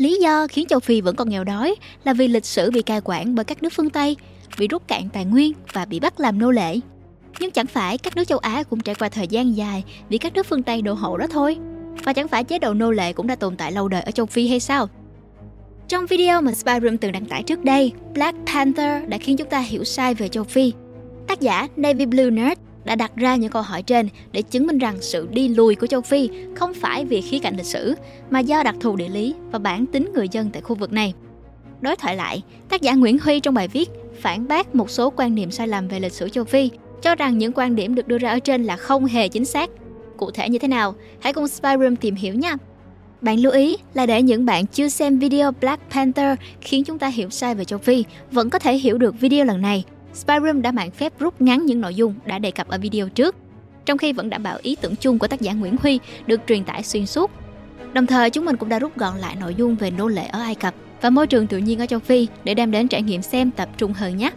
Lý do khiến châu Phi vẫn còn nghèo đói là vì lịch sử bị cai quản bởi các nước phương Tây, bị rút cạn tài nguyên và bị bắt làm nô lệ. Nhưng chẳng phải các nước châu Á cũng trải qua thời gian dài bị các nước phương Tây đô hộ đó thôi. Và chẳng phải chế độ nô lệ cũng đã tồn tại lâu đời ở châu Phi hay sao? Trong video mà Spyroom từng đăng tải trước đây, Black Panther đã khiến chúng ta hiểu sai về châu Phi. Tác giả Navy Blue Nerd đã đặt ra những câu hỏi trên để chứng minh rằng sự đi lùi của châu Phi không phải vì khía cạnh lịch sử, mà do đặc thù địa lý và bản tính người dân tại khu vực này. Đối thoại lại, tác giả Nguyễn Huy trong bài viết phản bác một số quan niệm sai lầm về lịch sử châu Phi, cho rằng những quan điểm được đưa ra ở trên là không hề chính xác. Cụ thể như thế nào? Hãy cùng Spyroom tìm hiểu nha! Bạn lưu ý là để những bạn chưa xem video Black Panther khiến chúng ta hiểu sai về châu Phi vẫn có thể hiểu được video lần này, Spyroom đã mạn phép rút ngắn những nội dung đã đề cập ở video trước, trong khi vẫn đảm bảo ý tưởng chung của tác giả Nguyễn Huy được truyền tải xuyên suốt. Đồng thời chúng mình cũng đã rút gọn lại nội dung về nô lệ ở Ai Cập và môi trường tự nhiên ở châu Phi để đem đến trải nghiệm xem tập trung hơn nhé.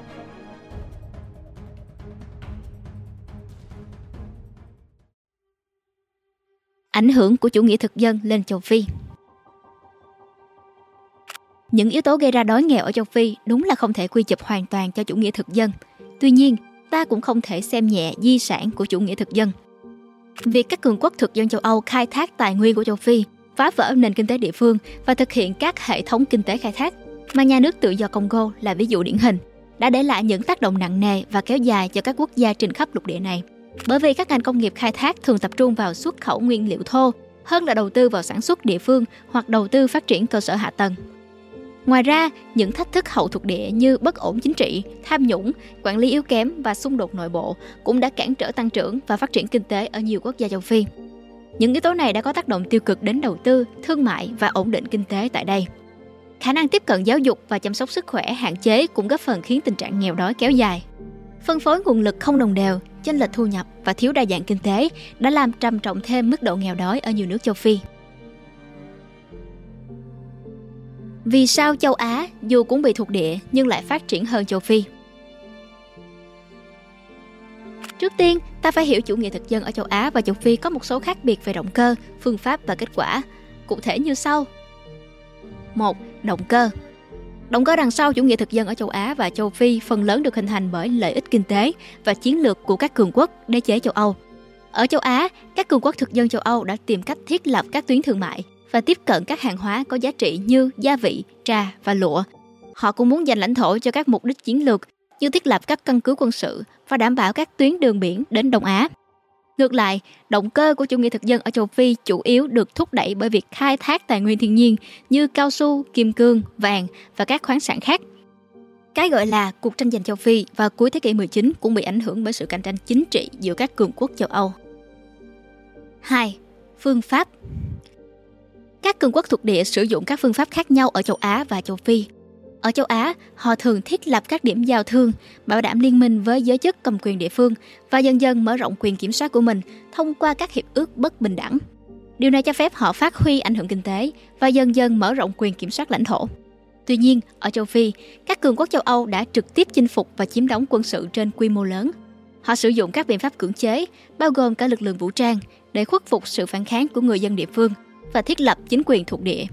Ảnh hưởng của chủ nghĩa thực dân lên châu Phi. Những yếu tố gây ra đói nghèo ở châu Phi đúng là không thể quy chụp hoàn toàn cho chủ nghĩa thực dân. Tuy nhiên, ta cũng không thể xem nhẹ di sản của chủ nghĩa thực dân. Việc các cường quốc thực dân châu Âu khai thác tài nguyên của châu Phi, phá vỡ nền kinh tế địa phương và thực hiện các hệ thống kinh tế khai thác, mà nhà nước tự do Congo là ví dụ điển hình, đã để lại những tác động nặng nề và kéo dài cho các quốc gia trên khắp lục địa này. Bởi vì các ngành công nghiệp khai thác thường tập trung vào xuất khẩu nguyên liệu thô hơn là đầu tư vào sản xuất địa phương hoặc đầu tư phát triển cơ sở hạ tầng. Ngoài ra, những thách thức hậu thuộc địa như bất ổn chính trị, tham nhũng, quản lý yếu kém và xung đột nội bộ cũng đã cản trở tăng trưởng và phát triển kinh tế ở nhiều quốc gia châu Phi. Những yếu tố này đã có tác động tiêu cực đến đầu tư, thương mại và ổn định kinh tế tại đây. Khả năng tiếp cận giáo dục và chăm sóc sức khỏe hạn chế cũng góp phần khiến tình trạng nghèo đói kéo dài. Phân phối nguồn lực không đồng đều, chênh lệch thu nhập và thiếu đa dạng kinh tế đã làm trầm trọng thêm mức độ nghèo đói ở nhiều nước châu Phi. Vì sao châu Á dù cũng bị thuộc địa nhưng lại phát triển hơn châu Phi? Trước tiên, ta phải hiểu chủ nghĩa thực dân ở châu Á và châu Phi có một số khác biệt về động cơ, phương pháp và kết quả. Cụ thể như sau. 1. Động cơ. Động cơ đằng sau chủ nghĩa thực dân ở châu Á và châu Phi phần lớn được hình thành bởi lợi ích kinh tế và chiến lược của các cường quốc đế chế châu Âu. Ở châu Á, các cường quốc thực dân châu Âu đã tìm cách thiết lập các tuyến thương mại và tiếp cận các hàng hóa có giá trị như gia vị, trà và lụa. Họ cũng muốn giành lãnh thổ cho các mục đích chiến lược như thiết lập các căn cứ quân sự và đảm bảo các tuyến đường biển đến Đông Á. Ngược lại, động cơ của chủ nghĩa thực dân ở châu Phi chủ yếu được thúc đẩy bởi việc khai thác tài nguyên thiên nhiên như cao su, kim cương, vàng và các khoáng sản khác. Cái gọi là cuộc tranh giành châu Phi vào cuối thế kỷ 19 cũng bị ảnh hưởng bởi sự cạnh tranh chính trị giữa các cường quốc châu Âu. 2. Phương pháp. Các cường quốc thuộc địa sử dụng các phương pháp khác nhau ở châu Á và châu Phi. Ở châu Á, họ thường thiết lập các điểm giao thương, bảo đảm liên minh với giới chức cầm quyền địa phương và dần dần mở rộng quyền kiểm soát của mình thông qua các hiệp ước bất bình đẳng. Điều này cho phép họ phát huy ảnh hưởng kinh tế và dần dần mở rộng quyền kiểm soát lãnh thổ. Tuy nhiên, ở châu Phi, các cường quốc châu Âu đã trực tiếp chinh phục và chiếm đóng quân sự trên quy mô lớn. Họ sử dụng các biện pháp cưỡng chế, bao gồm cả lực lượng vũ trang, để khuất phục sự phản kháng của người dân địa phương và thiết lập chính quyền thuộc địa.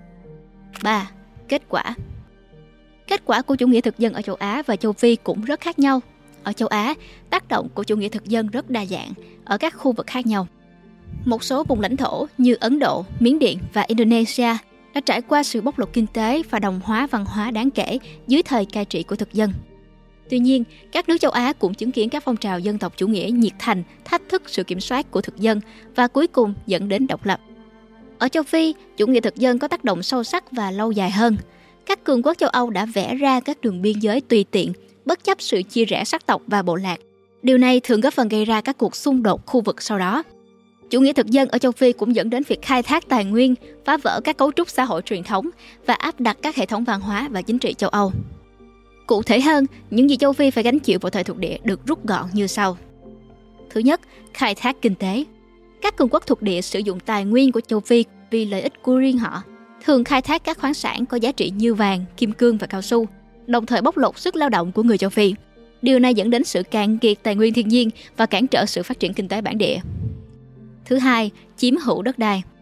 3. Kết quả. Kết quả của chủ nghĩa thực dân ở châu Á và châu Phi cũng rất khác nhau. Ở châu Á, tác động của chủ nghĩa thực dân rất đa dạng ở các khu vực khác nhau. Một số vùng lãnh thổ như Ấn Độ, Miến Điện và Indonesia đã trải qua sự bóc lột kinh tế và đồng hóa văn hóa đáng kể dưới thời cai trị của thực dân. Tuy nhiên, các nước châu Á cũng chứng kiến các phong trào dân tộc chủ nghĩa nhiệt thành thách thức sự kiểm soát của thực dân và cuối cùng dẫn đến độc lập. Ở châu Phi, chủ nghĩa thực dân có tác động sâu sắc và lâu dài hơn. Các cường quốc châu Âu đã vẽ ra các đường biên giới tùy tiện, bất chấp sự chia rẽ sắc tộc và bộ lạc. Điều này thường góp phần gây ra các cuộc xung đột khu vực sau đó. Chủ nghĩa thực dân ở châu Phi cũng dẫn đến việc khai thác tài nguyên, phá vỡ các cấu trúc xã hội truyền thống và áp đặt các hệ thống văn hóa và chính trị châu Âu. Cụ thể hơn, những gì châu Phi phải gánh chịu vào thời thuộc địa được rút gọn như sau. Thứ nhất, khai thác kinh tế. Các cường quốc thuộc địa sử dụng tài nguyên của châu Phi vì lợi ích của riêng họ, thường khai thác các khoáng sản có giá trị như vàng, kim cương và cao su, đồng thời bóc lột sức lao động của người châu Phi. Điều này dẫn đến sự cạn kiệt tài nguyên thiên nhiên và cản trở sự phát triển kinh tế bản địa. Thứ hai, chiếm hữu đất đai.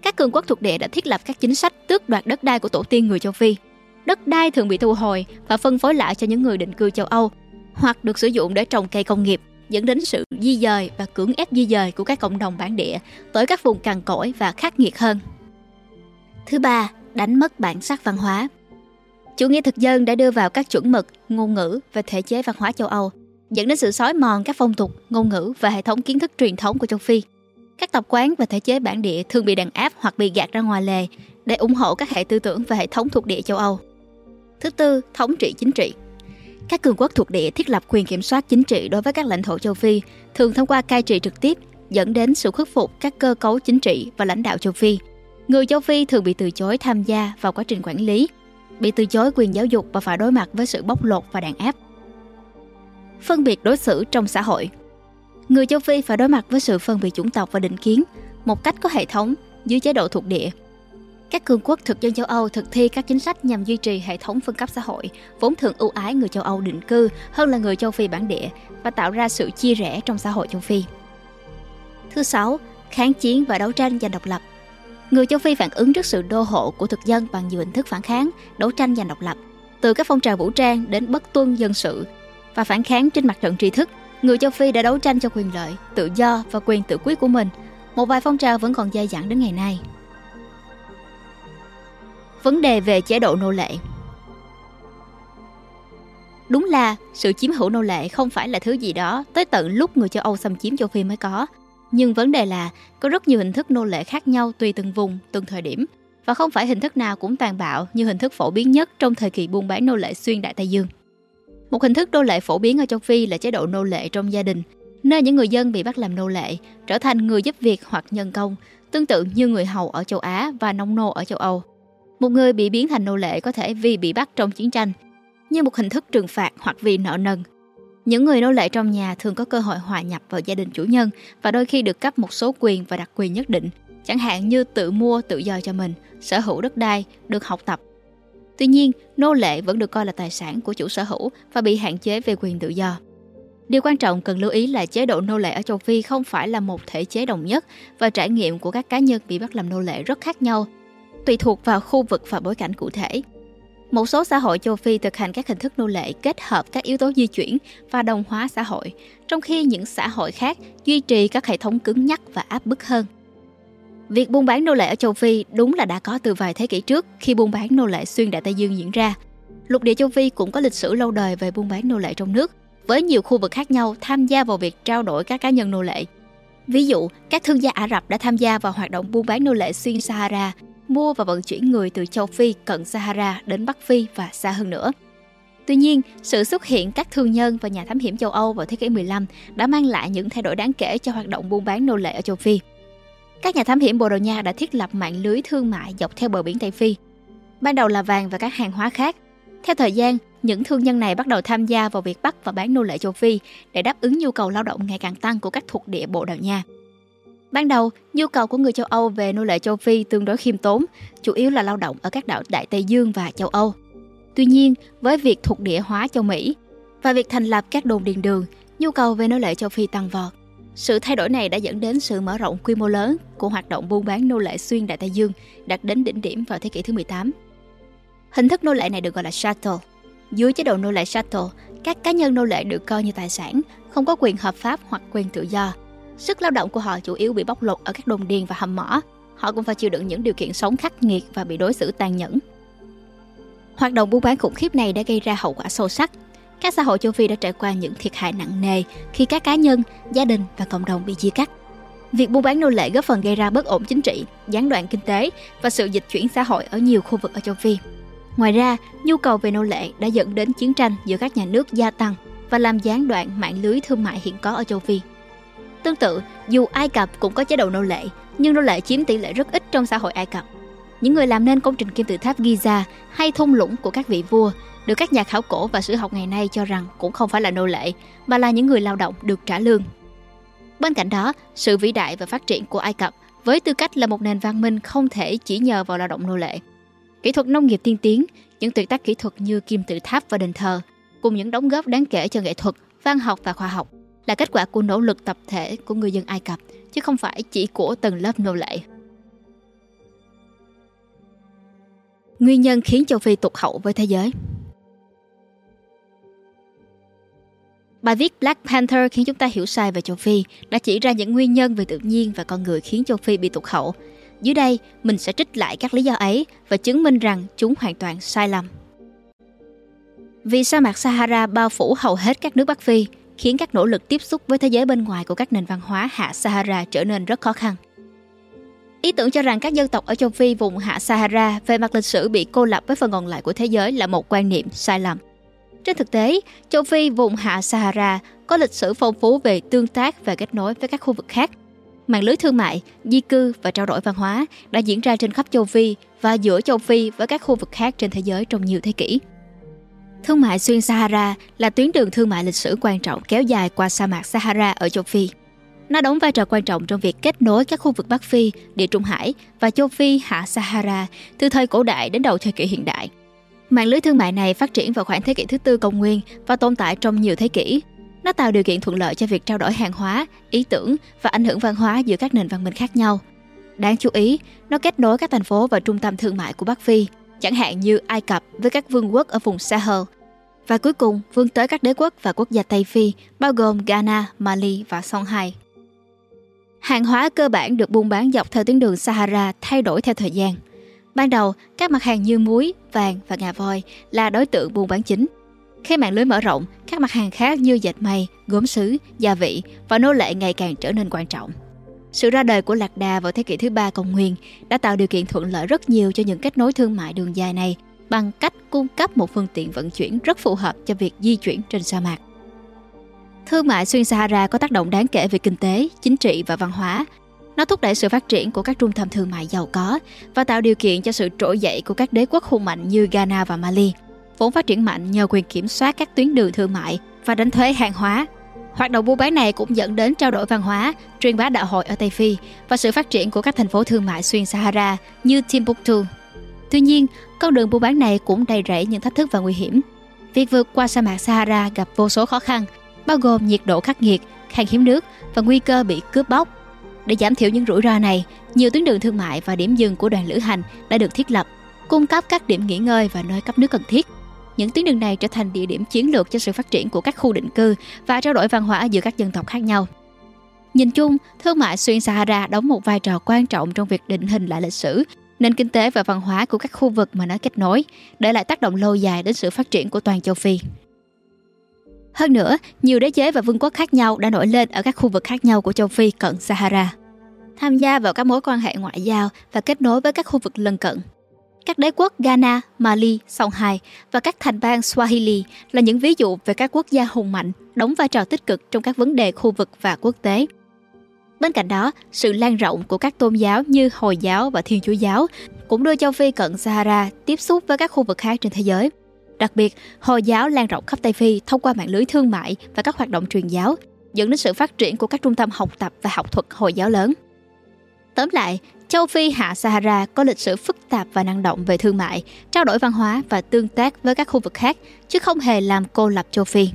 Các cường quốc thuộc địa đã thiết lập các chính sách tước đoạt đất đai của tổ tiên người châu Phi. Đất đai thường bị thu hồi và phân phối lại cho những người định cư châu Âu, hoặc được sử dụng để trồng cây công nghiệp, dẫn đến sự di dời và cưỡng ép di dời của các cộng đồng bản địa tới các vùng cằn cỗi và khắc nghiệt hơn. Thứ ba, đánh mất bản sắc văn hóa. Chủ nghĩa thực dân đã đưa vào các chuẩn mực, ngôn ngữ và thể chế văn hóa châu Âu, dẫn đến sự xói mòn các phong tục, ngôn ngữ và hệ thống kiến thức truyền thống của châu Phi. Các tập quán và thể chế bản địa thường bị đàn áp hoặc bị gạt ra ngoài lề để ủng hộ các hệ tư tưởng và hệ thống thuộc địa châu Âu. Thứ tư, thống trị chính trị. Các cường quốc thuộc địa thiết lập quyền kiểm soát chính trị đối với các lãnh thổ châu Phi, thường thông qua cai trị trực tiếp, dẫn đến sự khuất phục các cơ cấu chính trị và lãnh đạo châu Phi. Người châu Phi thường bị từ chối tham gia vào quá trình quản lý, bị từ chối quyền giáo dục và phải đối mặt với sự bóc lột và đàn áp. Phân biệt đối xử trong xã hội. Người châu Phi phải đối mặt với sự phân biệt chủng tộc và định kiến một cách có hệ thống dưới chế độ thuộc địa. Các cường quốc thực dân châu Âu thực thi các chính sách nhằm duy trì hệ thống phân cấp xã hội, vốn thường ưu ái người châu Âu định cư hơn là người châu Phi bản địa và tạo ra sự chia rẽ trong xã hội châu Phi. Thứ sáu, kháng chiến và đấu tranh giành độc lập. Người châu Phi phản ứng trước sự đô hộ của thực dân bằng nhiều hình thức phản kháng, đấu tranh giành độc lập, từ các phong trào vũ trang đến bất tuân dân sự và phản kháng trên mặt trận tri thức. Người châu Phi đã đấu tranh cho quyền lợi, tự do và quyền tự quyết của mình. Một vài phong trào vẫn còn dai dẳng đến ngày nay. Vấn đề về chế độ nô lệ. Đúng là sự chiếm hữu nô lệ không phải là thứ gì đó tới tận lúc người châu Âu xâm chiếm châu Phi mới có. Nhưng vấn đề là có rất nhiều hình thức nô lệ khác nhau tùy từng vùng, từng thời điểm, và không phải hình thức nào cũng tàn bạo như hình thức phổ biến nhất trong thời kỳ buôn bán nô lệ xuyên Đại Tây Dương. Một hình thức nô lệ phổ biến ở châu Phi là chế độ nô lệ trong gia đình, nơi những người dân bị bắt làm nô lệ trở thành người giúp việc hoặc nhân công, tương tự như người hầu ở châu Á và nông nô ở châu Âu. Một người bị biến thành nô lệ có thể vì bị bắt trong chiến tranh, như một hình thức trừng phạt hoặc vì nợ nần. Những người nô lệ trong nhà thường có cơ hội hòa nhập vào gia đình chủ nhân và đôi khi được cấp một số quyền và đặc quyền nhất định, chẳng hạn như tự mua tự do cho mình, sở hữu đất đai, được học tập. Tuy nhiên, nô lệ vẫn được coi là tài sản của chủ sở hữu và bị hạn chế về quyền tự do. Điều quan trọng cần lưu ý là chế độ nô lệ ở châu Phi không phải là một thể chế đồng nhất và trải nghiệm của các cá nhân bị bắt làm nô lệ rất khác nhau, tùy thuộc vào khu vực và bối cảnh cụ thể. Một số xã hội châu Phi thực hành các hình thức nô lệ kết hợp các yếu tố di chuyển và đồng hóa xã hội, trong khi những xã hội khác duy trì các hệ thống cứng nhắc và áp bức hơn. Việc buôn bán nô lệ ở châu Phi đúng là đã có từ vài thế kỷ trước khi buôn bán nô lệ xuyên Đại Tây Dương diễn ra. Lục địa châu Phi cũng có lịch sử lâu đời về buôn bán nô lệ trong nước, với nhiều khu vực khác nhau tham gia vào việc trao đổi các cá nhân nô lệ. Ví dụ, các thương gia Ả Rập đã tham gia vào hoạt động buôn bán nô lệ xuyên Sahara, mua và vận chuyển người từ châu Phi cận Sahara đến Bắc Phi và xa hơn nữa. Tuy nhiên, sự xuất hiện các thương nhân và nhà thám hiểm châu Âu vào thế kỷ 15 đã mang lại những thay đổi đáng kể cho hoạt động buôn bán nô lệ ở châu Phi. Các nhà thám hiểm Bồ Đào Nha đã thiết lập mạng lưới thương mại dọc theo bờ biển Tây Phi. Ban đầu là vàng và các hàng hóa khác. Theo thời gian, những thương nhân này bắt đầu tham gia vào việc bắt và bán nô lệ châu Phi để đáp ứng nhu cầu lao động ngày càng tăng của các thuộc địa Bồ Đào Nha. Ban đầu, nhu cầu của người châu Âu về nô lệ châu Phi tương đối khiêm tốn, chủ yếu là lao động ở các đảo Đại Tây Dương và châu Âu. Tuy nhiên, với việc thuộc địa hóa châu Mỹ và việc thành lập các đồn điền đường, nhu cầu về nô lệ châu Phi tăng vọt. Sự thay đổi này đã dẫn đến sự mở rộng quy mô lớn của hoạt động buôn bán nô lệ xuyên Đại Tây Dương, đạt đến đỉnh điểm vào thế kỷ thứ 18. Hình thức nô lệ này được gọi là chattel. Dưới chế độ nô lệ chattel, các cá nhân nô lệ được coi như tài sản, không có quyền hợp pháp hoặc quyền tự do. Sức lao động của họ chủ yếu bị bóc lột ở các đồn điền và hầm mỏ. Họ cũng phải chịu đựng những điều kiện sống khắc nghiệt và bị đối xử tàn nhẫn. Hoạt động buôn bán khủng khiếp này đã gây ra hậu quả sâu sắc. Các xã hội châu Phi đã trải qua những thiệt hại nặng nề khi các cá nhân, gia đình và cộng đồng bị chia cắt. Việc buôn bán nô lệ góp phần gây ra bất ổn chính trị, gián đoạn kinh tế và sự dịch chuyển xã hội ở nhiều khu vực ở châu Phi. Ngoài ra, nhu cầu về nô lệ đã dẫn đến chiến tranh giữa các nhà nước gia tăng và làm gián đoạn mạng lưới thương mại hiện có ở châu Phi. Tương tự, dù Ai Cập cũng có chế độ nô lệ, nhưng nô lệ chiếm tỷ lệ rất ít trong xã hội Ai Cập. Những người làm nên công trình kim tự tháp Giza hay thung lũng của các vị vua được các nhà khảo cổ và sử học ngày nay cho rằng cũng không phải là nô lệ, mà là những người lao động được trả lương. Bên cạnh đó, sự vĩ đại và phát triển của Ai Cập với tư cách là một nền văn minh không thể chỉ nhờ vào lao động nô lệ. Kỹ thuật nông nghiệp tiên tiến, những tuyệt tác kỹ thuật như kim tự tháp và đền thờ, cùng những đóng góp đáng kể cho nghệ thuật, văn học và khoa học là kết quả của nỗ lực tập thể của người dân Ai Cập, chứ không phải chỉ của tầng lớp nô lệ. Nguyên nhân khiến châu Phi tụt hậu với thế giới. Bài viết Black Panther khiến chúng ta hiểu sai về châu Phi đã chỉ ra những nguyên nhân về tự nhiên và con người khiến châu Phi bị tụt hậu. Dưới đây, mình sẽ trích lại các lý do ấy và chứng minh rằng chúng hoàn toàn sai lầm. Vì sa mạc Sahara bao phủ hầu hết các nước Bắc Phi, khiến các nỗ lực tiếp xúc với thế giới bên ngoài của các nền văn hóa hạ Sahara trở nên rất khó khăn. Ý tưởng cho rằng các dân tộc ở châu Phi vùng hạ Sahara về mặt lịch sử bị cô lập với phần còn lại của thế giới là một quan niệm sai lầm. Trên thực tế, châu Phi vùng hạ Sahara có lịch sử phong phú về tương tác và kết nối với các khu vực khác. Mạng lưới thương mại, di cư và trao đổi văn hóa đã diễn ra trên khắp châu Phi và giữa châu Phi với các khu vực khác trên thế giới trong nhiều thế kỷ. Thương mại xuyên Sahara là tuyến đường thương mại lịch sử quan trọng kéo dài qua sa mạc Sahara ở châu Phi. Nó đóng vai trò quan trọng trong việc kết nối các khu vực Bắc Phi, Địa Trung Hải và châu Phi hạ Sahara từ thời cổ đại đến đầu thời kỷ hiện đại. Mạng lưới thương mại này phát triển vào khoảng thế kỷ thứ tư công nguyên và tồn tại trong nhiều thế kỷ. Nó tạo điều kiện thuận lợi cho việc trao đổi hàng hóa, ý tưởng và ảnh hưởng văn hóa giữa các nền văn minh khác nhau. Đáng chú ý, nó kết nối các thành phố và trung tâm thương mại của Bắc Phi, chẳng hạn như Ai Cập với các vương quốc ở vùng Sahel. Và cuối cùng, vươn tới các đế quốc và quốc gia Tây Phi, bao gồm Ghana, Mali và Songhai. Hàng hóa cơ bản được buôn bán dọc theo tuyến đường Sahara thay đổi theo thời gian. Ban đầu, các mặt hàng như muối, vàng và ngà voi là đối tượng buôn bán chính. Khi mạng lưới mở rộng, các mặt hàng khác như dệt may, gốm sứ, gia vị và nô lệ ngày càng trở nên quan trọng. Sự ra đời của lạc đà vào thế kỷ thứ 3 công nguyên đã tạo điều kiện thuận lợi rất nhiều cho những kết nối thương mại đường dài này bằng cách cung cấp một phương tiện vận chuyển rất phù hợp cho việc di chuyển trên sa mạc. Thương mại xuyên Sahara có tác động đáng kể về kinh tế, chính trị và văn hóa. Nó thúc đẩy sự phát triển của các trung tâm thương mại giàu có và tạo điều kiện cho sự trỗi dậy của các đế quốc hùng mạnh như Ghana và Mali, vốn phát triển mạnh nhờ quyền kiểm soát các tuyến đường thương mại và đánh thuế hàng hóa. Hoạt động buôn bán này cũng dẫn đến trao đổi văn hóa, truyền bá đạo hội ở Tây Phi và sự phát triển của các thành phố thương mại xuyên Sahara như Timbuktu. Tuy nhiên, con đường buôn bán này cũng đầy rẫy những thách thức và nguy hiểm. Việc vượt qua sa mạc Sahara gặp vô số khó khăn, bao gồm nhiệt độ khắc nghiệt, khan hiếm nước và nguy cơ bị cướp bóc. Để giảm thiểu những rủi ro này, nhiều tuyến đường thương mại và điểm dừng của đoàn lữ hành đã được thiết lập, cung cấp các điểm nghỉ ngơi và nơi cấp nước cần thiết. Những tuyến đường này trở thành địa điểm chiến lược cho sự phát triển của các khu định cư và trao đổi văn hóa giữa các dân tộc khác nhau. Nhìn chung, thương mại xuyên Sahara đóng một vai trò quan trọng trong việc định hình lại lịch sử, nền kinh tế và văn hóa của các khu vực mà nó kết nối, để lại tác động lâu dài đến sự phát triển của toàn châu Phi. Hơn nữa, nhiều đế chế và vương quốc khác nhau đã nổi lên ở các khu vực khác nhau của châu Phi cận Sahara, tham gia vào các mối quan hệ ngoại giao và kết nối với các khu vực lân cận. Các đế quốc Ghana, Mali, Songhai và các thành bang Swahili là những ví dụ về các quốc gia hùng mạnh đóng vai trò tích cực trong các vấn đề khu vực và quốc tế. Bên cạnh đó, sự lan rộng của các tôn giáo như Hồi giáo và Thiên Chúa giáo cũng đưa châu Phi cận Sahara tiếp xúc với các khu vực khác trên thế giới. Đặc biệt, Hồi giáo lan rộng khắp Tây Phi thông qua mạng lưới thương mại và các hoạt động truyền giáo, dẫn đến sự phát triển của các trung tâm học tập và học thuật Hồi giáo lớn. Tóm lại, châu Phi hạ Sahara có lịch sử phức tạp và năng động về thương mại, trao đổi văn hóa và tương tác với các khu vực khác, chứ không hề làm cô lập châu Phi.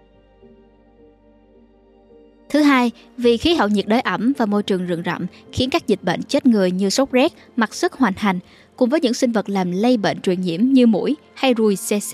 Thứ hai, vì khí hậu nhiệt đới ẩm và môi trường rừng rậm khiến các dịch bệnh chết người như sốt rét, mặc sức hoành hành, cùng với những sinh vật làm lây bệnh truyền nhiễm như muỗi hay ruồi CC.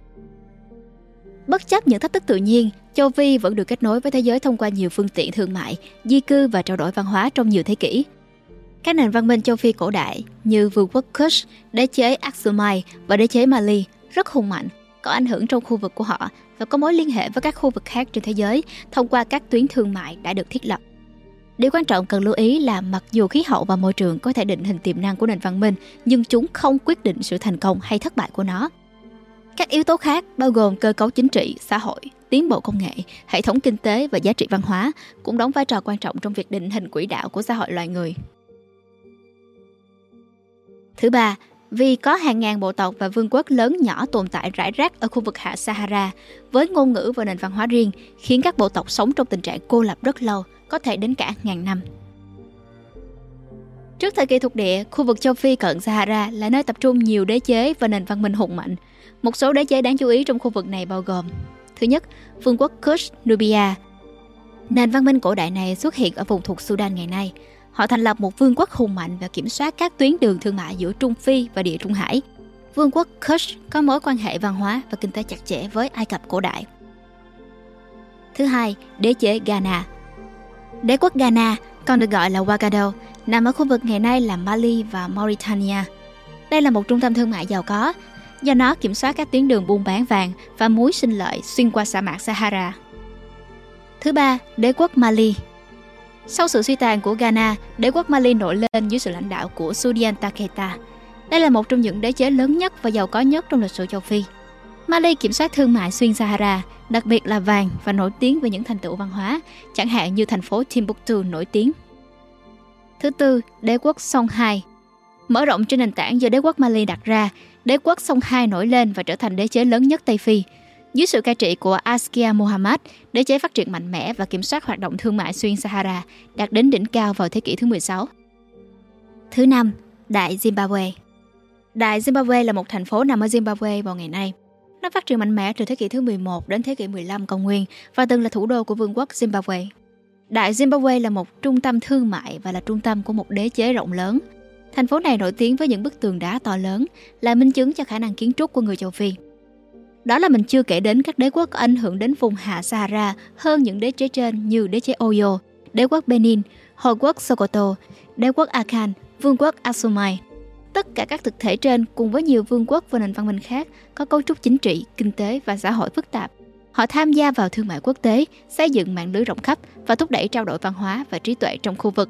Bất chấp những thách thức tự nhiên, châu Phi vẫn được kết nối với thế giới thông qua nhiều phương tiện thương mại, di cư và trao đổi văn hóa trong nhiều thế kỷ. Các nền văn minh châu Phi cổ đại như vương quốc Kush, đế chế Aksumite và đế chế Mali rất hùng mạnh, có ảnh hưởng trong khu vực của họ và có mối liên hệ với các khu vực khác trên thế giới thông qua các tuyến thương mại đã được thiết lập. Điều quan trọng cần lưu ý là mặc dù khí hậu và môi trường có thể định hình tiềm năng của nền văn minh, nhưng chúng không quyết định sự thành công hay thất bại của nó. Các yếu tố khác bao gồm cơ cấu chính trị, xã hội, tiến bộ công nghệ, hệ thống kinh tế và giá trị văn hóa cũng đóng vai trò quan trọng trong việc định hình quỹ đạo của xã hội loài người. Thứ ba, vì có hàng ngàn bộ tộc và vương quốc lớn nhỏ tồn tại rải rác ở khu vực hạ Sahara với ngôn ngữ và nền văn hóa riêng, khiến các bộ tộc sống trong tình trạng cô lập rất lâu, có thể đến cả ngàn năm. Trước thời kỳ thuộc địa, khu vực châu Phi cận Sahara là nơi tập trung nhiều đế chế và nền văn minh hùng mạnh. Một số đế chế đáng chú ý trong khu vực này bao gồm: thứ nhất, vương quốc Kush Nubia. Nền văn minh cổ đại này xuất hiện ở vùng thuộc Sudan ngày nay. Họ thành lập một vương quốc hùng mạnh và kiểm soát các tuyến đường thương mại giữa Trung Phi và Địa Trung Hải. Vương quốc Kush có mối quan hệ văn hóa và kinh tế chặt chẽ với Ai Cập cổ đại. Thứ hai, đế chế Ghana. Đế quốc Ghana, còn được gọi là Ouagadougou, nằm ở khu vực ngày nay là Mali và Mauritania. Đây là một trung tâm thương mại giàu có, do nó kiểm soát các tuyến đường buôn bán vàng và muối sinh lợi xuyên qua sa mạc Sahara. Thứ ba, đế quốc Mali. Sau sự suy tàn của Ghana, đế quốc Mali nổi lên dưới sự lãnh đạo của Soudianta Keita. Đây là một trong những đế chế lớn nhất và giàu có nhất trong lịch sử châu Phi. Mali kiểm soát thương mại xuyên Sahara, đặc biệt là vàng, và nổi tiếng với những thành tựu văn hóa, chẳng hạn như thành phố Timbuktu nổi tiếng. Thứ tư, đế quốc Songhai. Mở rộng trên nền tảng do đế quốc Mali đặt ra, đế quốc Songhai nổi lên và trở thành đế chế lớn nhất Tây Phi. Dưới sự cai trị của Askia Mohammed, đế chế phát triển mạnh mẽ và kiểm soát hoạt động thương mại xuyên Sahara, đạt đến đỉnh cao vào thế kỷ thứ 16. Thứ năm, Đại Zimbabwe. Đại Zimbabwe là một thành phố nằm ở Zimbabwe vào ngày nay. Nó phát triển mạnh mẽ từ thế kỷ thứ 11 đến thế kỷ 15 công nguyên và từng là thủ đô của Vương quốc Zimbabwe. Đại Zimbabwe là một trung tâm thương mại và là trung tâm của một đế chế rộng lớn. Thành phố này nổi tiếng với những bức tường đá to lớn, là minh chứng cho khả năng kiến trúc của người châu Phi. Đó là mình chưa kể đến các đế quốc có ảnh hưởng đến vùng hạ Sahara hơn những đế chế trên như đế chế Oyo, đế quốc Benin, Hồi quốc Sokoto, đế quốc Akan, vương quốc Asumai. Tất cả các thực thể trên cùng với nhiều vương quốc và nền văn minh khác có cấu trúc chính trị, kinh tế và xã hội phức tạp. Họ tham gia vào thương mại quốc tế, xây dựng mạng lưới rộng khắp và thúc đẩy trao đổi văn hóa và trí tuệ trong khu vực.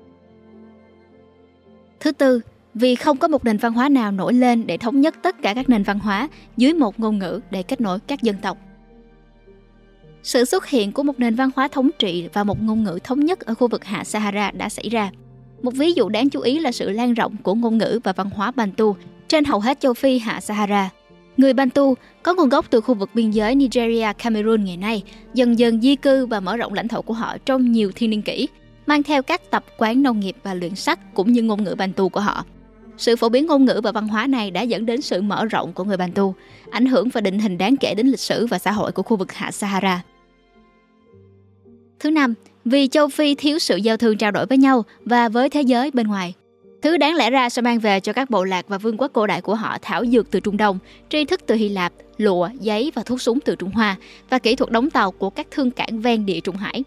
Thứ tư, vì không có một nền văn hóa nào nổi lên để thống nhất tất cả các nền văn hóa dưới một ngôn ngữ để kết nối các dân tộc. Sự xuất hiện của một nền văn hóa thống trị và một ngôn ngữ thống nhất ở khu vực hạ Sahara đã xảy ra. Một ví dụ đáng chú ý là sự lan rộng của ngôn ngữ và văn hóa Bantu trên hầu hết châu Phi hạ Sahara. Người Bantu có nguồn gốc từ khu vực biên giới Nigeria-Cameroon ngày nay, dần dần di cư và mở rộng lãnh thổ của họ trong nhiều thiên niên kỷ, mang theo các tập quán nông nghiệp và luyện sắt cũng như ngôn ngữ Bantu của họ. Sự phổ biến ngôn ngữ và văn hóa này đã dẫn đến sự mở rộng của người Bantu, ảnh hưởng và định hình đáng kể đến lịch sử và xã hội của khu vực hạ Sahara. Thứ năm, vì châu Phi thiếu sự giao thương trao đổi với nhau và với thế giới bên ngoài. Thứ đáng lẽ ra sẽ mang về cho các bộ lạc và vương quốc cổ đại của họ thảo dược từ Trung Đông, tri thức từ Hy Lạp, lụa, giấy và thuốc súng từ Trung Hoa và kỹ thuật đóng tàu của các thương cảng ven Địa Trung Hải.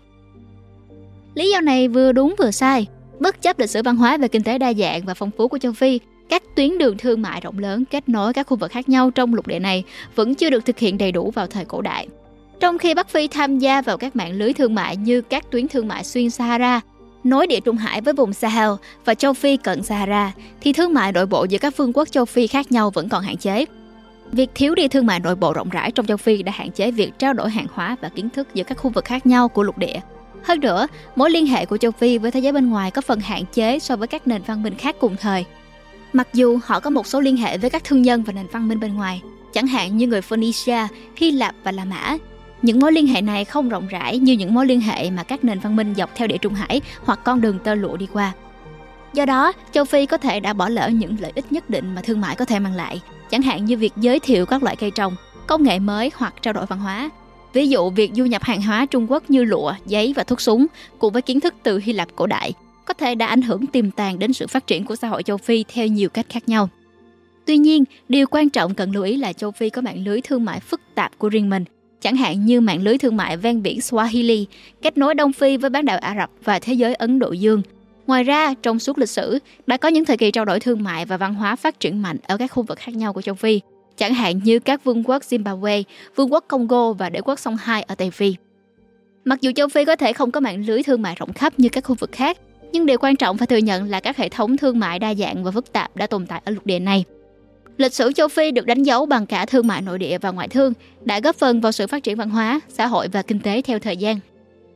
Lý do này vừa đúng vừa sai. Bất chấp lịch sử văn hóa và kinh tế đa dạng và phong phú của châu Phi, các tuyến đường thương mại rộng lớn kết nối các khu vực khác nhau trong lục địa này vẫn chưa được thực hiện đầy đủ vào thời cổ đại. Trong khi Bắc Phi tham gia vào các mạng lưới thương mại như các tuyến thương mại xuyên Sahara, nối Địa Trung Hải với vùng Sahel và châu Phi cận Sahara, thì thương mại nội bộ giữa các vương quốc châu Phi khác nhau vẫn còn hạn chế. Việc thiếu đi thương mại nội bộ rộng rãi trong châu Phi đã hạn chế việc trao đổi hàng hóa và kiến thức giữa các khu vực khác nhau của lục địa. Hơn nữa, mối liên hệ của châu Phi với thế giới bên ngoài có phần hạn chế so với các nền văn minh khác cùng thời. Mặc dù họ có một số liên hệ với các thương nhân và nền văn minh bên ngoài, chẳng hạn như người Phoenicia, Hy Lạp và La Mã, những mối liên hệ này không rộng rãi như những mối liên hệ mà các nền văn minh dọc theo Địa Trung Hải hoặc con đường tơ lụa đi qua. Do đó, châu Phi có thể đã bỏ lỡ những lợi ích nhất định mà thương mại có thể mang lại, chẳng hạn như việc giới thiệu các loại cây trồng, công nghệ mới hoặc trao đổi văn hóa. Ví dụ, việc du nhập hàng hóa Trung Quốc như lụa, giấy và thuốc súng cùng với kiến thức từ Hy Lạp cổ đại có thể đã ảnh hưởng tiềm tàng đến sự phát triển của xã hội châu Phi theo nhiều cách khác nhau. Tuy nhiên, điều quan trọng cần lưu ý là châu Phi có mạng lưới thương mại phức tạp của riêng mình, chẳng hạn như mạng lưới thương mại ven biển Swahili, kết nối Đông Phi với bán đảo Ả Rập và thế giới Ấn Độ Dương. Ngoài ra, trong suốt lịch sử, đã có những thời kỳ trao đổi thương mại và văn hóa phát triển mạnh ở các khu vực khác nhau của châu Phi, chẳng hạn như các vương quốc Zimbabwe, vương quốc Congo và đế quốc Songhai ở Tây Phi. Mặc dù châu Phi có thể không có mạng lưới thương mại rộng khắp như các khu vực khác, nhưng điều quan trọng phải thừa nhận là các hệ thống thương mại đa dạng và phức tạp đã tồn tại ở lục địa này. Lịch sử châu Phi được đánh dấu bằng cả thương mại nội địa và ngoại thương, đã góp phần vào sự phát triển văn hóa, xã hội và kinh tế theo thời gian.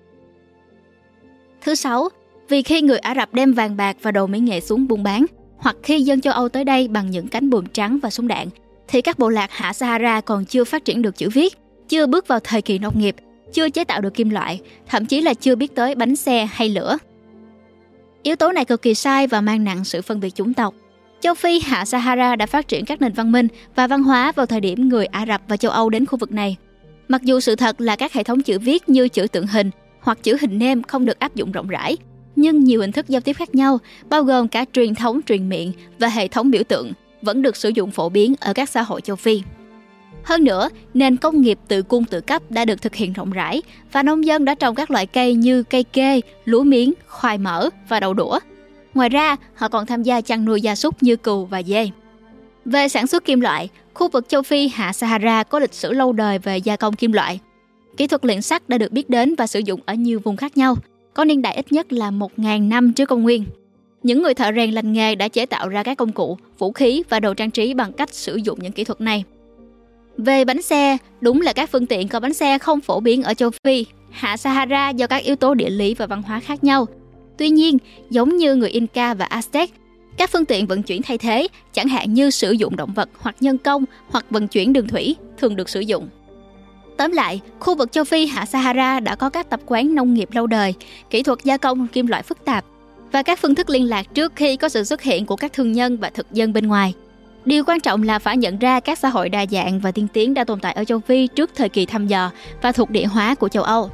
Thứ sáu, vì khi người Ả Rập đem vàng bạc và đồ mỹ nghệ xuống buôn bán, hoặc khi dân châu Âu tới đây bằng những cánh buồm trắng và súng đạn, thì các bộ lạc hạ Sahara còn chưa phát triển được chữ viết, chưa bước vào thời kỳ nông nghiệp, chưa chế tạo được kim loại, thậm chí là chưa biết tới bánh xe hay lửa. Yếu tố này cực kỳ sai và mang nặng sự phân biệt chủng tộc. Châu Phi hạ Sahara đã phát triển các nền văn minh và văn hóa vào thời điểm người Ả Rập và châu Âu đến khu vực này. Mặc dù sự thật là các hệ thống chữ viết như chữ tượng hình hoặc chữ hình nêm không được áp dụng rộng rãi, nhưng nhiều hình thức giao tiếp khác nhau, bao gồm cả truyền thống truyền miệng và hệ thống biểu tượng, vẫn được sử dụng phổ biến ở các xã hội châu Phi. Hơn nữa, nền công nghiệp tự cung tự cấp đã được thực hiện rộng rãi và nông dân đã trồng các loại cây như cây kê, lúa miến, khoai mỡ và đậu đũa. Ngoài ra, họ còn tham gia chăn nuôi gia súc như cừu và dê. Về sản xuất kim loại, khu vực châu Phi hạ Sahara có lịch sử lâu đời về gia công kim loại. Kỹ thuật luyện sắt đã được biết đến và sử dụng ở nhiều vùng khác nhau, có niên đại ít nhất là 1.000 năm trước công nguyên. Những người thợ rèn lành nghề đã chế tạo ra các công cụ, vũ khí và đồ trang trí bằng cách sử dụng những kỹ thuật này. Về bánh xe, đúng là các phương tiện có bánh xe không phổ biến ở châu Phi, hạ Sahara do các yếu tố địa lý và văn hóa khác nhau. Tuy nhiên, giống như người Inca và Aztec, các phương tiện vận chuyển thay thế, chẳng hạn như sử dụng động vật hoặc nhân công hoặc vận chuyển đường thủy, thường được sử dụng. Tóm lại, khu vực châu Phi hạ Sahara đã có các tập quán nông nghiệp lâu đời, kỹ thuật gia công kim loại phức tạp và các phương thức liên lạc trước khi có sự xuất hiện của các thương nhân và thực dân bên ngoài. Điều quan trọng là phải nhận ra các xã hội đa dạng và tiên tiến đã tồn tại ở châu Phi trước thời kỳ thăm dò và thuộc địa hóa của châu Âu.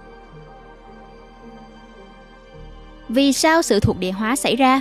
Vì sao sự thuộc địa hóa xảy ra?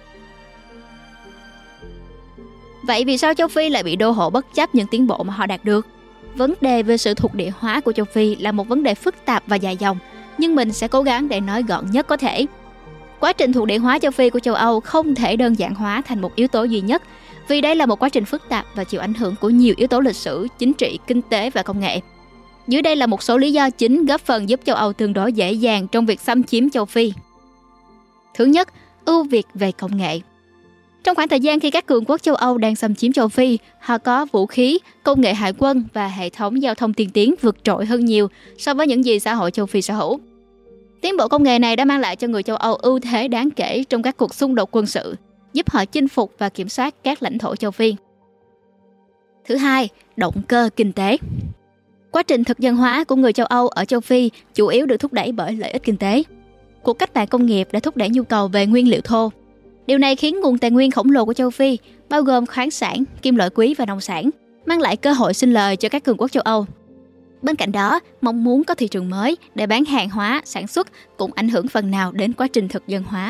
Vậy vì sao châu Phi lại bị đô hộ bất chấp những tiến bộ mà họ đạt được? Vấn đề về sự thuộc địa hóa của châu Phi là một vấn đề phức tạp và dài dòng, nhưng mình sẽ cố gắng để nói gọn nhất có thể. Quá trình thuộc địa hóa châu Phi của châu Âu không thể đơn giản hóa thành một yếu tố duy nhất, vì đây là một quá trình phức tạp và chịu ảnh hưởng của nhiều yếu tố lịch sử, chính trị, kinh tế và công nghệ. Dưới đây là một số lý do chính góp phần giúp châu Âu tương đối dễ dàng trong việc xâm chiếm châu Phi. Thứ nhất, ưu việt về công nghệ. Trong khoảng thời gian khi các cường quốc châu Âu đang xâm chiếm châu Phi, họ có vũ khí, công nghệ hải quân và hệ thống giao thông tiên tiến vượt trội hơn nhiều so với những gì xã hội châu Phi sở hữu. Tiến bộ công nghệ này đã mang lại cho người châu Âu ưu thế đáng kể trong các cuộc xung đột quân sự, giúp họ chinh phục và kiểm soát các lãnh thổ châu Phi. Thứ hai, động cơ kinh tế. Quá trình thực dân hóa của người châu Âu ở châu Phi chủ yếu được thúc đẩy bởi lợi ích kinh tế. Cuộc cách mạng công nghiệp đã thúc đẩy nhu cầu về nguyên liệu thô. Điều này khiến nguồn tài nguyên khổng lồ của châu Phi, bao gồm khoáng sản, kim loại quý và nông sản, mang lại cơ hội sinh lời cho các cường quốc châu Âu. Bên cạnh đó, mong muốn có thị trường mới để bán hàng hóa, sản xuất cũng ảnh hưởng phần nào đến quá trình thực dân hóa.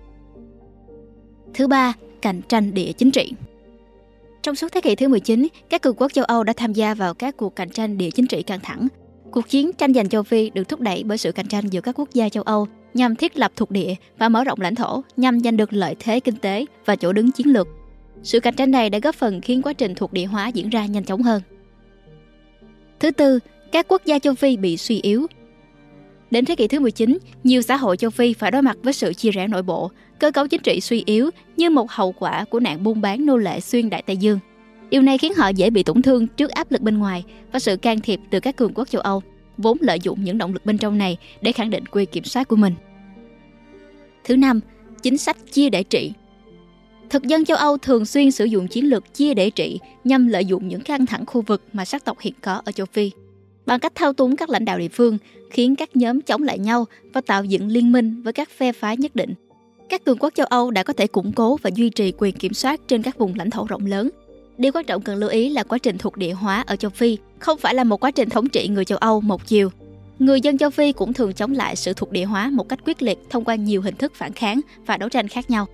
Thứ ba, cạnh tranh địa chính trị. Trong suốt thế kỷ thứ 19, các cường quốc châu Âu đã tham gia vào các cuộc cạnh tranh địa chính trị căng thẳng. Cuộc chiến tranh giành châu Phi được thúc đẩy bởi sự cạnh tranh giữa các quốc gia châu Âu nhằm thiết lập thuộc địa và mở rộng lãnh thổ nhằm giành được lợi thế kinh tế và chỗ đứng chiến lược. Sự cạnh tranh này đã góp phần khiến quá trình thuộc địa hóa diễn ra nhanh chóng hơn. Thứ tư, các quốc gia châu Phi bị suy yếu. Đến thế kỷ thứ 19, nhiều xã hội châu Phi phải đối mặt với sự chia rẽ nội bộ, cơ cấu chính trị suy yếu như một hậu quả của nạn buôn bán nô lệ xuyên Đại Tây Dương. Điều này khiến họ dễ bị tổn thương trước áp lực bên ngoài và sự can thiệp từ các cường quốc châu Âu, vốn lợi dụng những động lực bên trong này để khẳng định quyền kiểm soát của mình. Thứ năm, chính sách chia để trị. Thực dân châu Âu thường xuyên sử dụng chiến lược chia để trị nhằm lợi dụng những căng thẳng khu vực mà sắc tộc hiện có ở châu Phi, bằng cách thao túng các lãnh đạo địa phương, khiến các nhóm chống lại nhau và tạo dựng liên minh với các phe phái nhất định. Các cường quốc châu Âu đã có thể củng cố và duy trì quyền kiểm soát trên các vùng lãnh thổ rộng lớn. Điều quan trọng cần lưu ý là quá trình thuộc địa hóa ở châu Phi không phải là một quá trình thống trị người châu Âu một chiều. Người dân châu Phi cũng thường chống lại sự thuộc địa hóa một cách quyết liệt thông qua nhiều hình thức phản kháng và đấu tranh khác nhau.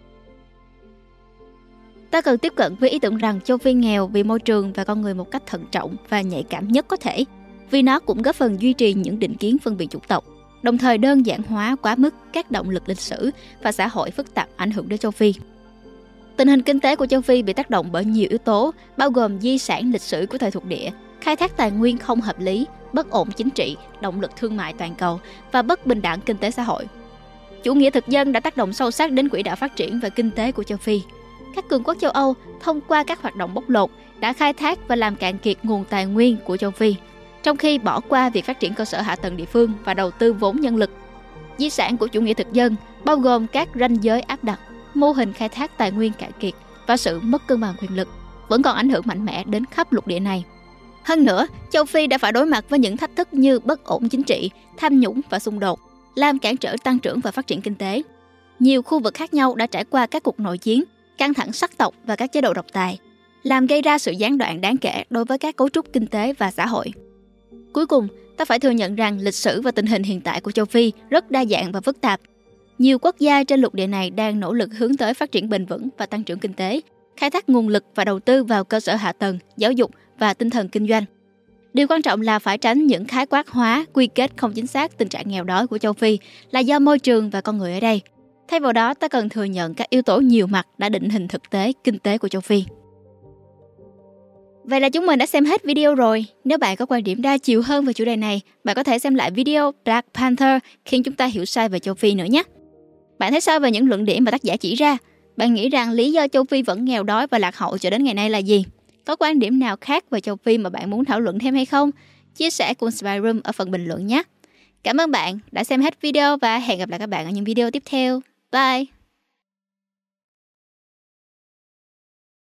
Ta cần tiếp cận với ý tưởng rằng châu Phi nghèo vì môi trường và con người một cách thận trọng và nhạy cảm nhất có thể, vì nó cũng góp phần duy trì những định kiến phân biệt chủng tộc, đồng thời đơn giản hóa quá mức các động lực lịch sử và xã hội phức tạp ảnh hưởng đến châu Phi. Tình hình kinh tế của châu Phi bị tác động bởi nhiều yếu tố, bao gồm di sản lịch sử của thời thuộc địa, khai thác tài nguyên không hợp lý, bất ổn chính trị, động lực thương mại toàn cầu và bất bình đẳng kinh tế xã hội. Chủ nghĩa thực dân đã tác động sâu sắc đến quỹ đạo phát triển và kinh tế của châu Phi. Các cường quốc châu Âu thông qua các hoạt động bóc lột đã khai thác và làm cạn kiệt nguồn tài nguyên của châu Phi, trong khi bỏ qua việc phát triển cơ sở hạ tầng địa phương và đầu tư vốn nhân lực. Di sản của chủ nghĩa thực dân bao gồm các ranh giới áp đặt, mô hình khai thác tài nguyên cạn kiệt và sự mất cân bằng quyền lực vẫn còn ảnh hưởng mạnh mẽ đến khắp lục địa này. Hơn nữa, châu Phi đã phải đối mặt với những thách thức như bất ổn chính trị, tham nhũng và xung đột, làm cản trở tăng trưởng và phát triển kinh tế. Nhiều khu vực khác nhau đã trải qua các cuộc nội chiến, căng thẳng sắc tộc và các chế độ độc tài, làm gây ra sự gián đoạn đáng kể đối với các cấu trúc kinh tế và xã hội. Cuối cùng, ta phải thừa nhận rằng lịch sử và tình hình hiện tại của châu Phi rất đa dạng và phức tạp. Nhiều quốc gia trên lục địa này đang nỗ lực hướng tới phát triển bền vững và tăng trưởng kinh tế, khai thác nguồn lực và đầu tư vào cơ sở hạ tầng, giáo dục và tinh thần kinh doanh. Điều quan trọng là phải tránh những khái quát hóa, quy kết không chính xác tình trạng nghèo đói của châu Phi là do môi trường và con người ở đây. Thay vào đó, ta cần thừa nhận các yếu tố nhiều mặt đã định hình thực tế kinh tế của châu Phi. Vậy là chúng mình đã xem hết video rồi. Nếu bạn có quan điểm đa chiều hơn về chủ đề này, bạn có thể xem lại video Black Panther khiến chúng ta hiểu sai về châu Phi nữa nhé. Bạn thấy sao về những luận điểm mà tác giả chỉ ra? Bạn nghĩ rằng lý do châu Phi vẫn nghèo đói và lạc hậu cho đến ngày nay là gì? Có quan điểm nào khác về châu Phi mà bạn muốn thảo luận thêm hay không? Chia sẻ cùng Spy Room ở phần bình luận nhé. Cảm ơn bạn đã xem hết video và hẹn gặp lại các bạn ở những video tiếp theo. Bye!